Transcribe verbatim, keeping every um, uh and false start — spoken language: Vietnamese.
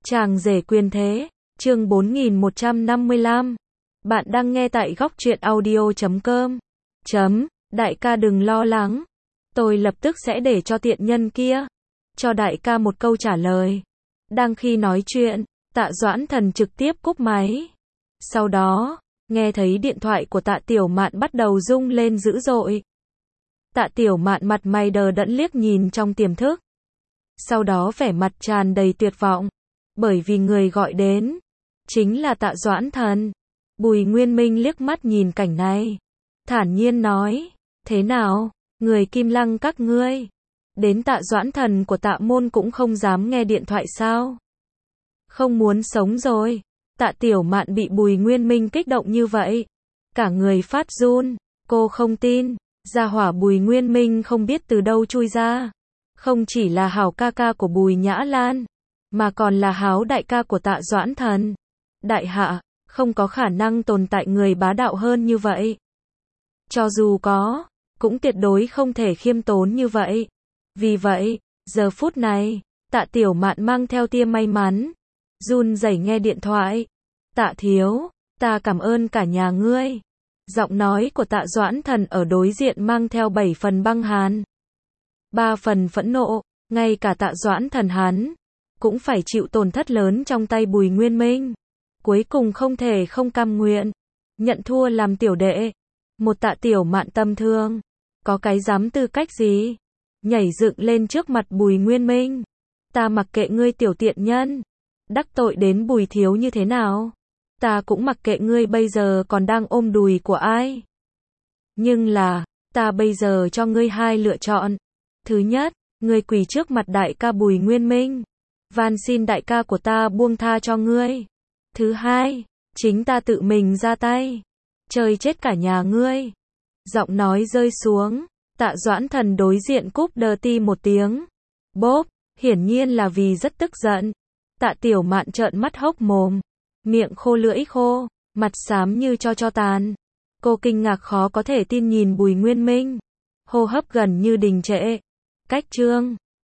Chàng rể quyền thế, chương bốn nghìn một trăm năm mươi lăm. Bạn đang nghe tại góc truyện audio chấm com. Chấm, đại ca đừng lo lắng. Tôi lập tức sẽ để cho tiện nhân kia cho đại ca một câu trả lời. Đang khi nói chuyện, Tạ Doãn Thần trực tiếp cúp máy. Sau đó, nghe thấy điện thoại của Tạ Tiểu Mạn bắt đầu rung lên dữ dội. Tạ Tiểu Mạn mặt mày đờ đẫn liếc nhìn trong tiềm thức. Sau đó vẻ mặt tràn đầy tuyệt vọng. Bởi vì người gọi đến chính là Tạ Doãn Thần. Bùi Nguyên Minh liếc mắt nhìn cảnh này, thản nhiên nói, thế nào, người Kim Lăng các ngươi, đến Tạ Doãn Thần của Tạ môn cũng không dám nghe điện thoại sao? Không muốn sống rồi. Tạ Tiểu Mạn bị Bùi Nguyên Minh kích động như vậy, cả người phát run. Cô không tin, gia hỏa Bùi Nguyên Minh không biết từ đâu chui ra. Không chỉ là hảo ca ca của Bùi Nhã Lan, mà còn là háo đại ca của Tạ Doãn Thần. Đại hạ, không có khả năng tồn tại người bá đạo hơn như vậy. Cho dù có, cũng tuyệt đối không thể khiêm tốn như vậy. Vì vậy, giờ phút này, Tạ Tiểu Mạn mang theo tia may mắn, run rẩy nghe điện thoại. Tạ thiếu, ta cảm ơn cả nhà ngươi. Giọng nói của Tạ Doãn Thần ở đối diện mang theo bảy phần băng hàn, ba phần phẫn nộ. Ngay cả Tạ Doãn Thần hắn cũng phải chịu tổn thất lớn trong tay Bùi Nguyên Minh. Cuối cùng không thể không cam nguyện nhận thua làm tiểu đệ. Một Tạ Tiểu Mạn tâm thương, có cái dám tư cách gì nhảy dựng lên trước mặt Bùi Nguyên Minh. Ta mặc kệ ngươi tiểu tiện nhân, đắc tội đến Bùi thiếu như thế nào. Ta cũng mặc kệ ngươi bây giờ còn đang ôm đùi của ai. Nhưng là, ta bây giờ cho ngươi hai lựa chọn. Thứ nhất, ngươi quỳ trước mặt đại ca Bùi Nguyên Minh, van xin đại ca của ta buông tha cho ngươi. Thứ hai, chính ta tự mình ra tay, chơi chết cả nhà ngươi. Giọng nói rơi xuống, Tạ Doãn Thần đối diện cúp đờ ti một tiếng. Bốp, hiển nhiên là vì rất tức giận. Tạ Tiểu Mạn trợn mắt hốc mồm, miệng khô lưỡi khô, mặt xám như cho cho tàn. Cô kinh ngạc khó có thể tin nhìn Bùi Nguyên Minh, hô hấp gần như đình trệ. Cách chương